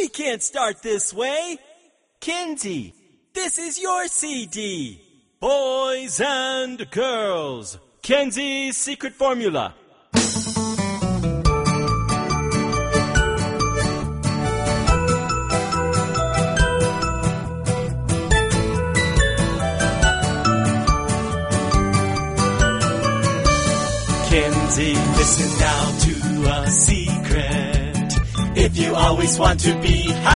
We can't start this way. Kinsey, this is your CD. Boys and girls, Kenzie's secret formula. Kenzie, listen now to a secret. If you always want to be